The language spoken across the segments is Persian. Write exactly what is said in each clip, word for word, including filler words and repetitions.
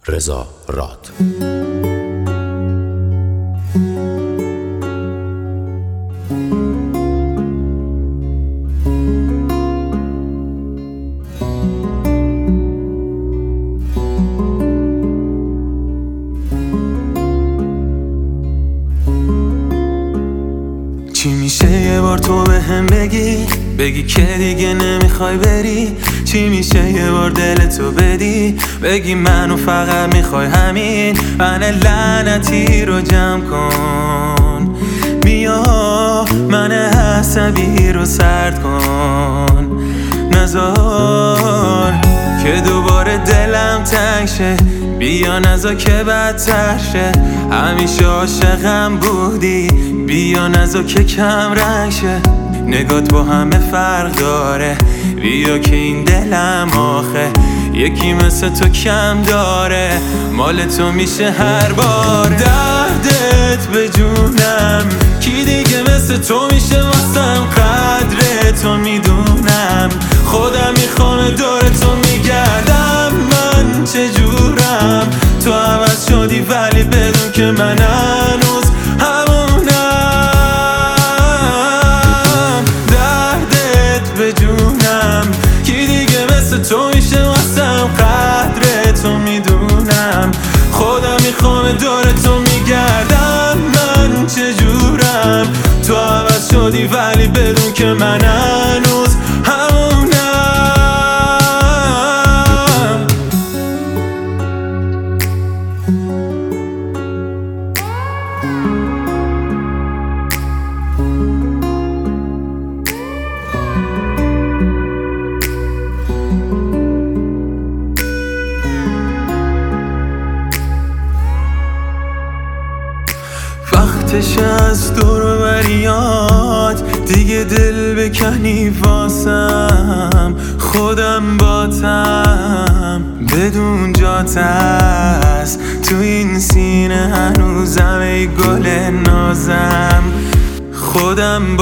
رضا راد. چی میشه یه بار تو به هم بگی بگی که دیگه نمیخوای بری؟ چی میشه یه بار دلتو بدی بگی منو فقط میخوای همین؟ من لعنتی رو جمع کن، بیا من عصبی رو سرد کن، نذار که دوباره دلم تنگ شه، بیا نذار که بدتر شه، همیشه عاشقم بودی، بیا نذار که کم رنگ شه، نگات با همه فرق داره، بیا که این دلم آخه یکی مثل تو کم داره، مال تو میشه هر بار. دردت به جونم کی دیگه مثل تو میشه واسم، قدر تو میدونم، خودم میخوام دور تو میگردم، من چجورم تو عوض شدی ولی بدون که من هنوز همونم. دردت به جونم کی دیگه مثل تو میشه واسم، قدر تو میدونم، خودم میخوام دور تو میگردم، من چجورم تو عوض شدی ولی بدون که من هنوز همونم. وقتش از دور و بریات دیگه دل بکنی واسم، خودم باتم بدون جات است تو این سینه هنوزم ای گل نازم، خودم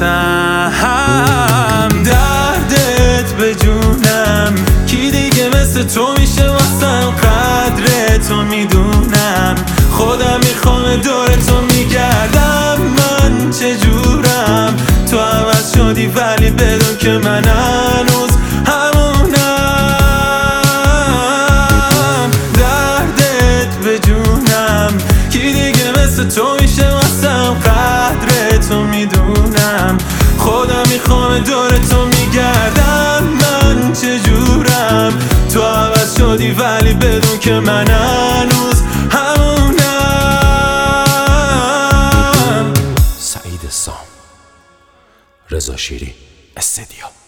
باتم. دردت به جونم کی دیگه مثل تو میشه واسم، قدر تو میدونم، خودم میخوام دور تو میگردم، من چجورم تو عوض شدی ولی بدون که من هنوز همونم. دردت به جونم کی دیگه مثل تو میشه واسم، قدر تو میدونم، خودم میخوام دور تو میگردم، من چجورم تو عوض شدی ولی بدون که من هنوز همونم. سعید سام، رضا شیری، استدیو.